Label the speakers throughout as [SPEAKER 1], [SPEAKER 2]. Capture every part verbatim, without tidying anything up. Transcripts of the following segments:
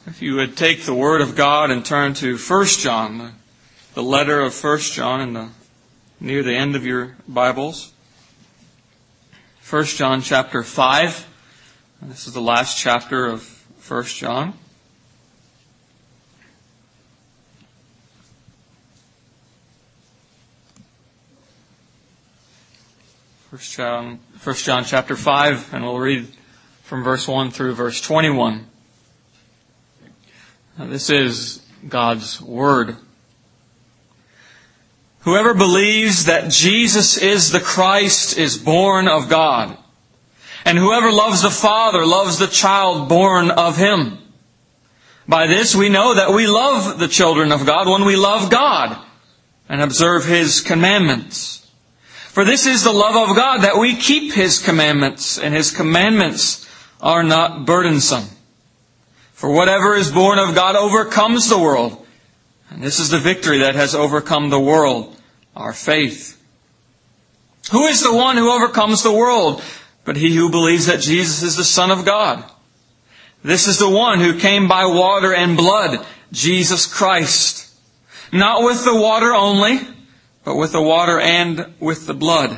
[SPEAKER 1] If you would take the Word of God and turn to First John, the letter of First John in the near the end of your Bibles. First John chapter five. This is the last chapter of First John. First John, First John chapter five, and we'll read from verse one through verse twenty-one. Now, this is God's Word. Whoever believes that Jesus is the Christ is born of God. And whoever loves the Father loves the child born of Him. By this we know that we love the children of God when we love God and observe His commandments. For this is the love of God, that we keep His commandments, and His commandments are not burdensome. For whatever is born of God overcomes the world. And this is the victory that has overcome the world, our faith. Who is the one who overcomes the world but he who believes that Jesus is the Son of God? This is the one who came by water and blood, Jesus Christ. Not with the water only, but with the water and with the blood.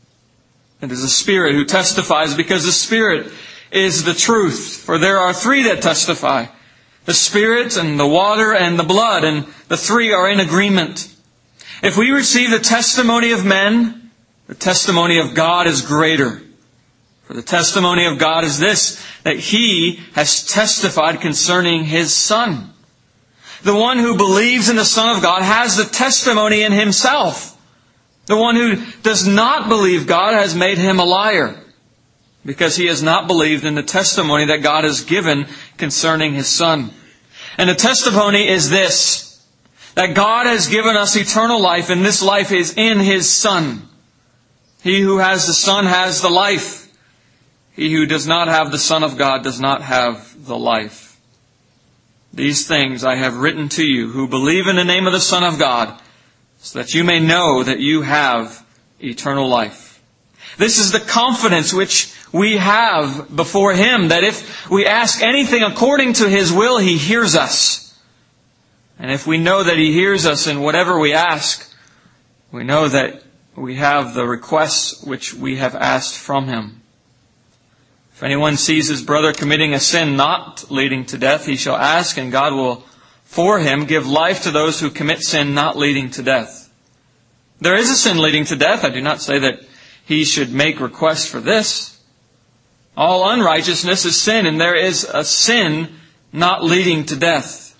[SPEAKER 1] It is the Spirit who testifies, because the Spirit is the truth. For there are three that testify: the Spirit and the water and the blood, and the three are in agreement. If we receive the testimony of men, the testimony of God is greater. For the testimony of God is this, that He has testified concerning His Son. The one who believes in the Son of God has the testimony in himself. The one who does not believe God has made him a liar, because he has not believed in the testimony that God has given concerning His Son. And the testimony is this, that God has given us eternal life, and this life is in His Son. He who has the Son has the life. He who does not have the Son of God does not have the life. These things I have written to you who believe in the name of the Son of God, so that you may know that you have eternal life. This is the confidence which we have before Him, that if we ask anything according to His will, He hears us. And if we know that He hears us in whatever we ask, we know that we have the requests which we have asked from Him. If anyone sees his brother committing a sin not leading to death, he shall ask, and God will for him give life to those who commit sin not leading to death. There is a sin leading to death. I do not say that he should make request for this. All unrighteousness is sin, and there is a sin not leading to death.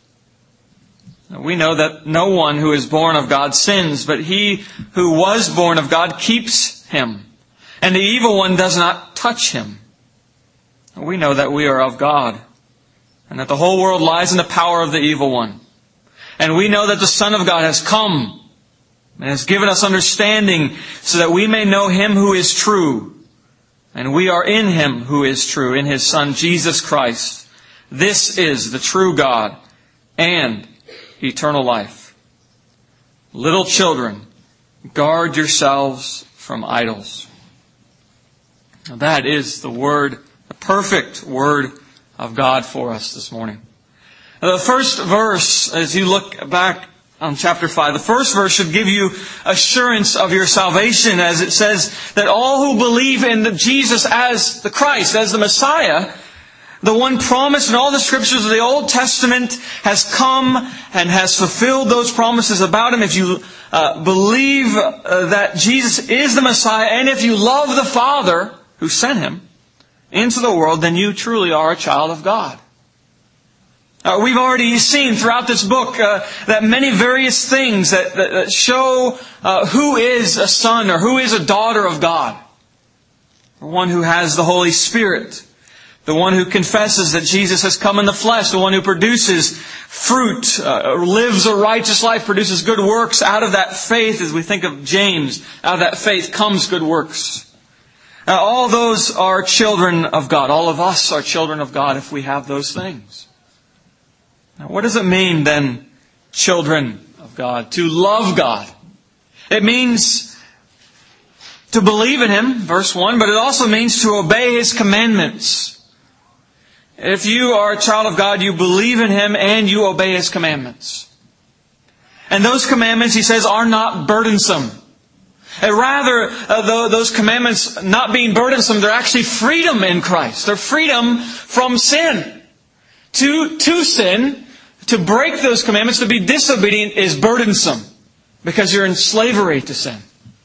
[SPEAKER 1] We know that no one who is born of God sins, but he who was born of God keeps him, and the evil one does not touch him. We know that we are of God, and that the whole world lies in the power of the evil one. And we know that the Son of God has come and has given us understanding, so that we may know Him who is true. And we are in Him who is true, in His Son Jesus Christ. This is the true God and eternal life. Little children, guard yourselves from idols. Now that is the Word, the perfect Word of God for us this morning. Now the first verse, as you look back on chapter five, the first verse should give you assurance of your salvation, as it says that all who believe in Jesus as the Christ, as the Messiah, the one promised in all the Scriptures of the Old Testament, has come and has fulfilled those promises about Him. If you uh, believe uh, that Jesus is the Messiah, and if you love the Father who sent Him into the world, then you truly are a child of God. Uh, we've already seen throughout this book uh, that many various things that, that, that show uh, who is a son or who is a daughter of God. The one who has the Holy Spirit. The one who confesses that Jesus has come in the flesh. The one who produces fruit, uh, lives a righteous life, produces good works. Out of that faith, as we think of James, out of that faith comes good works. Now, all those are children of God. All of us are children of God if we have those things. Now, what does it mean then, children of God? To love God. It means to believe in Him, verse one, but it also means to obey His commandments. If you are a child of God, you believe in Him and you obey His commandments. And those commandments, He says, are not burdensome. And rather, uh, those commandments not being burdensome, they're actually freedom in Christ. They're freedom from sin. To, to sin, to break those commandments, to be disobedient is burdensome. Because you're in slavery to sin.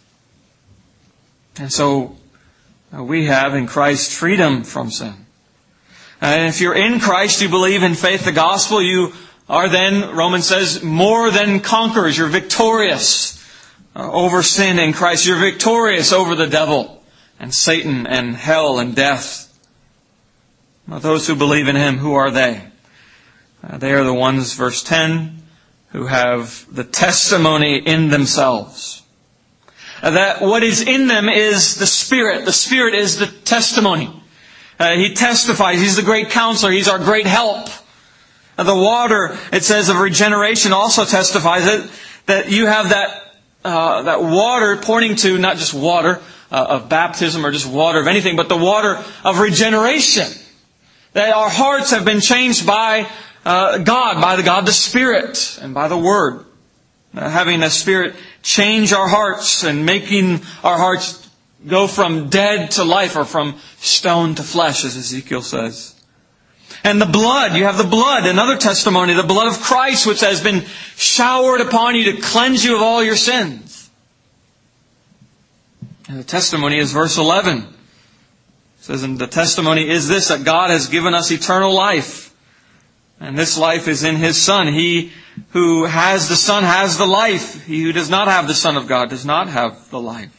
[SPEAKER 1] And so, uh, we have in Christ freedom from sin. And if you're in Christ, you believe in faith the gospel, you are then, Romans says, more than conquerors. You're victorious uh, over sin in Christ. You're victorious over the devil and Satan and hell and death. Now, those who believe in Him, who are they? Uh, they are the ones, verse ten, who have the testimony in themselves. Uh, that what is in them is the Spirit. The Spirit is the testimony. Uh, he testifies. He's the great counselor. He's our great help. Uh, the water, it says, of regeneration also testifies that, that you have that, uh, that water pointing to not just water uh, of baptism or just water of anything, but the water of regeneration. That our hearts have been changed by uh, God, by the God the Spirit, and by the Word. Uh, having the Spirit change our hearts and making our hearts go from dead to life, or from stone to flesh, as Ezekiel says. And the blood, you have the blood, another testimony, the blood of Christ, which has been showered upon you to cleanse you of all your sins. And the testimony is verse eleven. It says, and the testimony is this, that God has given us eternal life. And this life is in His Son. He who has the Son has the life. He who does not have the Son of God does not have the life.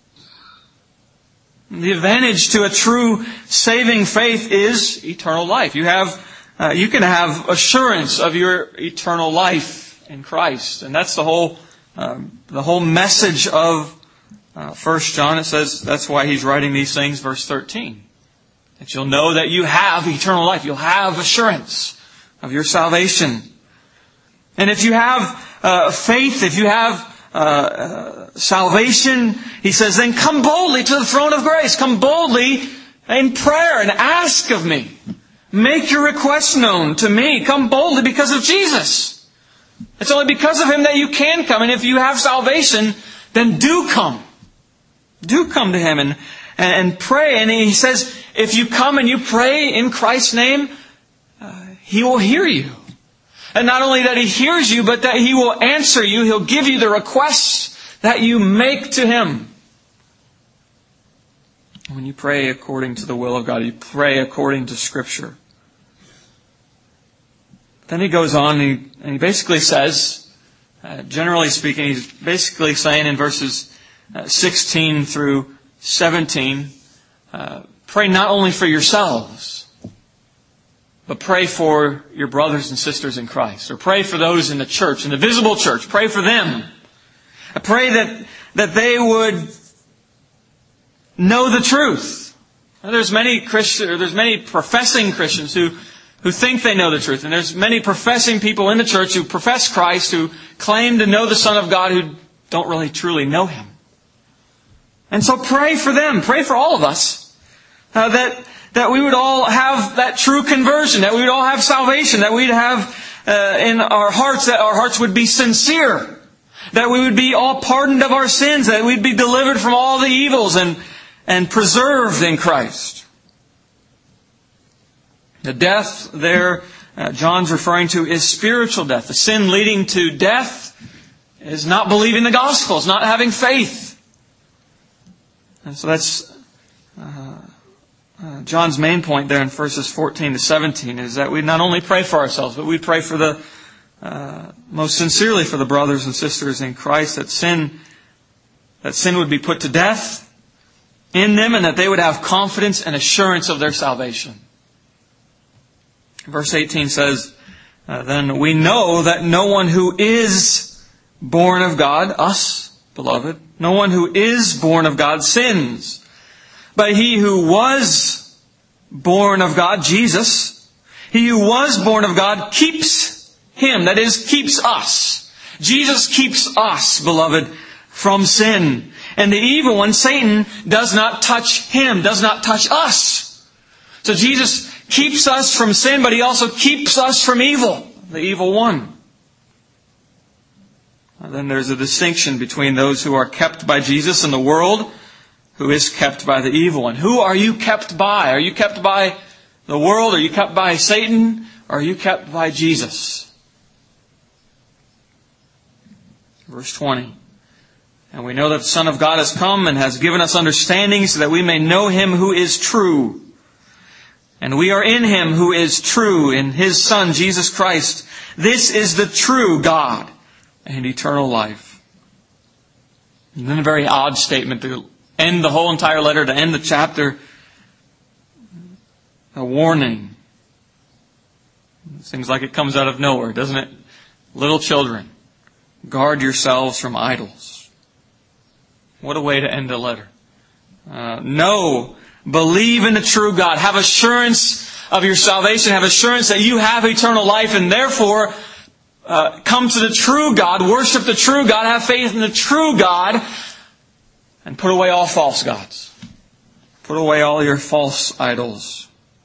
[SPEAKER 1] The advantage to a true saving faith is eternal life. You have, uh, you can have assurance of your eternal life in Christ, and that's the whole, um, the whole message of uh, First John. It says that's why he's writing these things. Verse thirteen, that you'll know that you have eternal life. You'll have assurance of your salvation, and if you have uh, faith, if you have Uh, uh, salvation, he says, then come boldly to the throne of grace. Come boldly in prayer and ask of me. Make your requests known to me. Come boldly because of Jesus. It's only because of Him that you can come. And if you have salvation, then do come. Do come to Him and, and pray. And He says, if you come and you pray in Christ's name, uh, He will hear you. And not only that He hears you, but that He will answer you. He'll give you the requests that you make to Him. When you pray according to the will of God, you pray according to Scripture. Then he goes on and he, and he basically says, uh, generally speaking, he's basically saying in verses uh, sixteen through seventeen, uh, pray not only for yourselves, but pray for your brothers and sisters in Christ. Or pray for those in the church, in the visible church. Pray for them. I pray that, that they would know the truth. Now, there's many Christian, or there's many professing Christians who, who think they know the truth. And there's many professing people in the church who profess Christ, who claim to know the Son of God, who don't really truly know Him. And so pray for them. Pray for all of us. Uh, that... That we would all have that true conversion, that we would all have salvation, that we'd have uh, in our hearts, that our hearts would be sincere, that we would be all pardoned of our sins, that we'd be delivered from all the evils and, and preserved in Christ. The death there, uh, John's referring to, is spiritual death. The sin leading to death is not believing the gospel, it's not having faith. And so that's... Uh, Uh, John's main point there in verses fourteen to seventeen is that we not only pray for ourselves, but we pray for the uh, most sincerely for the brothers and sisters in Christ, that sin that sin would be put to death in them, and that they would have confidence and assurance of their salvation. Verse eighteen says, uh, "Then we know that no one who is born of God, us, beloved, no one who is born of God sins. But he who was born of God, Jesus, he who was born of God keeps him," that is, keeps us. Jesus keeps us, beloved, from sin. And the evil one, Satan, does not touch him, does not touch us. So Jesus keeps us from sin, but He also keeps us from evil, the evil one. And then there's a distinction between those who are kept by Jesus and the world, who is kept by the evil one. Who are you kept by? Are you kept by the world? Are you kept by Satan? Or are you kept by Jesus? Verse twenty. And we know that the Son of God has come and has given us understanding so that we may know Him who is true. And we are in Him who is true, in His Son, Jesus Christ. This is the true God and eternal life. And then a very odd statement to end the whole entire letter, to end the chapter. A warning. It seems like it comes out of nowhere, doesn't it? Little children, guard yourselves from idols. What a way to end a letter. Uh, no, believe in the true God. Have assurance of your salvation. Have assurance that you have eternal life, and therefore uh, come to the true God, worship the true God, have faith in the true God, and put away all false gods. Put away all your false idols.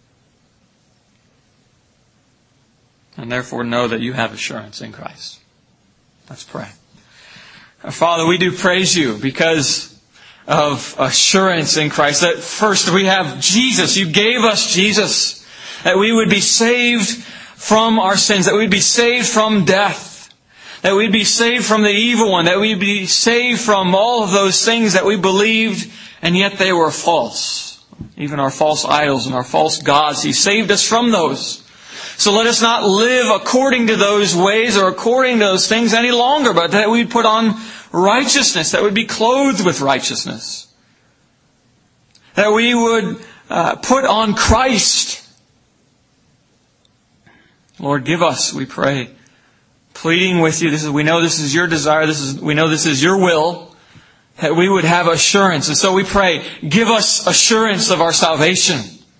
[SPEAKER 1] And therefore know that you have assurance in Christ. Let's pray. Father, we do praise You because of assurance in Christ. That first we have Jesus. You gave us Jesus. That we would be saved from our sins. That we'd be saved from death. That we'd be saved from the evil one. That we'd be saved from all of those things that we believed and yet they were false. Even our false idols and our false gods. He saved us from those. So let us not live according to those ways or according to those things any longer, but that we'd put on righteousness, that we'd be clothed with righteousness. That we would uh, put on Christ. Lord, give us, we pray, pleading with You. This is, we know this is Your desire. This is, we know this is Your will, that we would have assurance. And so we pray, give us assurance of our salvation.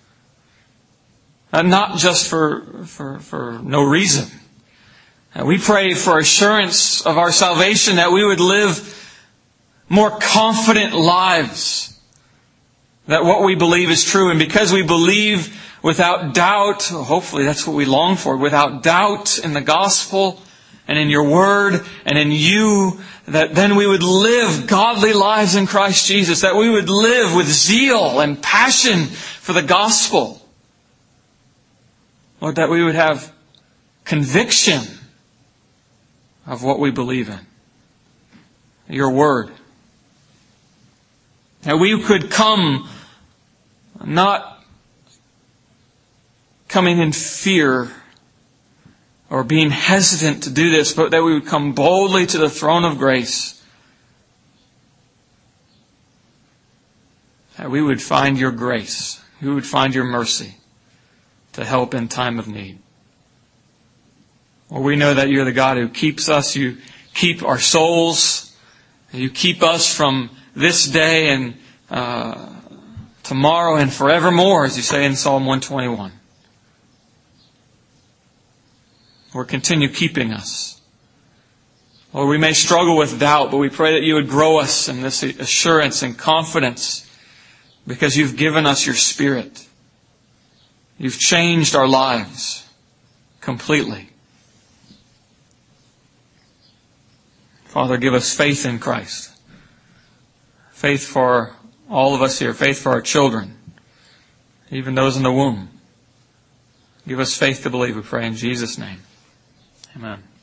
[SPEAKER 1] And not just for, for, for no reason. And we pray for assurance of our salvation, that we would live more confident lives. That what we believe is true. And because we believe without doubt, hopefully that's what we long for, without doubt in the gospel and in Your word and in You, that then we would live godly lives in Christ Jesus. That we would live with zeal and passion for the gospel. Lord, that we would have conviction of what we believe in. Your word. That we could come not coming in fear or being hesitant to do this, but that we would come boldly to the throne of grace. That we would find Your grace. We would find Your mercy to help in time of need. Well, we know that You're the God who keeps us. You keep our souls. You keep us from this day and uh, tomorrow and forevermore, as You say in Psalm one twenty-one. Lord, continue keeping us. Lord, we may struggle with doubt, but we pray that You would grow us in this assurance and confidence because You've given us Your Spirit. You've changed our lives completely. Father, give us faith in Christ. Faith for all of us here. Faith for our children. Even those in the womb. Give us faith to believe, we pray in Jesus' name. Amen.